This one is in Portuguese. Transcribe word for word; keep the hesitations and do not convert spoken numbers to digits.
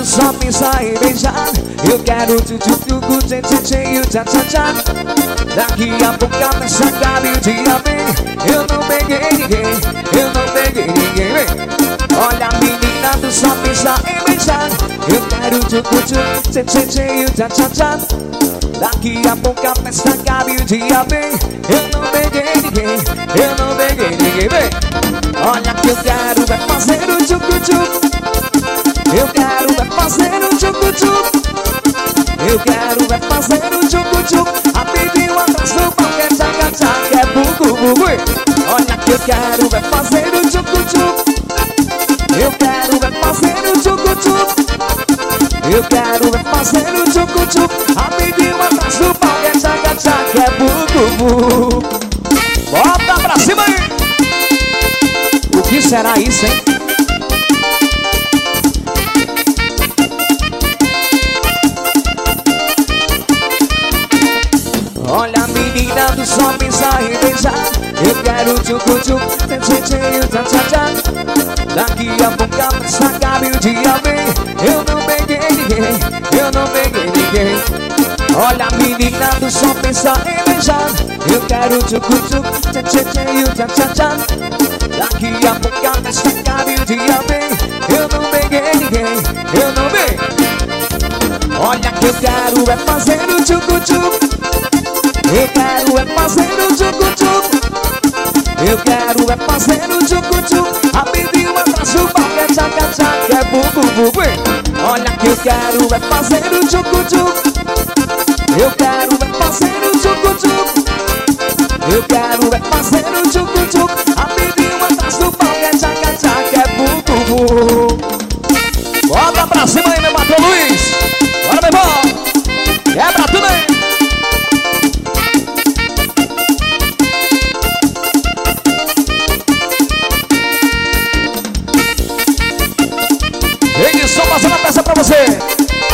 só pensar em beijar. Eu quero tchu-tchu-tchu, tchê-tchê-tchê, tchá tchá Daqui a pouco a festa acaba e o dia vem. Eu não peguei ninguém, eu não peguei ninguém, vem. Olha menina, tu só pensa em beijar. Eu quero tchu-tchu-tchu, tchê-tchê-tchê, tchá tchá Daqui a pouco a festa acaba e o dia vem. Eu não peguei ninguém, eu não peguei ninguém, vem. Olha que eu quero é fazer o tchu-tchu-tchu. Eu quero é fazer o tchu-tchu-tchu. Eu quero é fazer o tchu-tchu-tchu. Rapidinho atrás do pau que é tchaca-tchaca, é bugu-bugu. Olha que eu quero é fazer o tchu-tchu-tchu. Eu quero é fazer o tchu-tchu-tchu. Eu quero é fazer o tchu-tchu-tchu. Rapidinho atrás do pau que é tchaca-tchaca, é bugu-bugu. Bota pra cima aí. O que será isso, hein? Olha menina, tu só pensa em beijar. Eu quero tchu-tchu-tchu, tchê-tchê-tchê, tchá-tchá Daqui a pouco a festa acaba e o dia vem. Eu não peguei ninguém, eu não peguei ninguém. Olha menina, tu só pensa em beijar. Eu quero tchu-tchu-tchu, tchê-tchê-tchê, tchá-tchá Daqui a pouco a festa acaba e o dia vem. Eu não peguei ninguém, eu não peguei. Olha que eu quero é fazer o tchu-tchu-tchu. Eu quero é fazer o tchu-tchu-tchu. Eu quero é fazer o tchu-tchu-tchu. Rapidinho atrás do pau que é tchaca-tchaca, é bugu-bugu. Olha que eu quero é fazer o tchu-tchu-tchu. Eu quero é fazer o tchu-tchu-tchu. Eu quero é fazer o tchu-tchu-tchu. Rapidinho atrás do pau que é tchaca-tchaca, é bugu-bugu. Bota pra cima aí, meu patrão Luiz. Bora, meu irmão. Quebra tudo aí. Edição fazendo a peça pra você.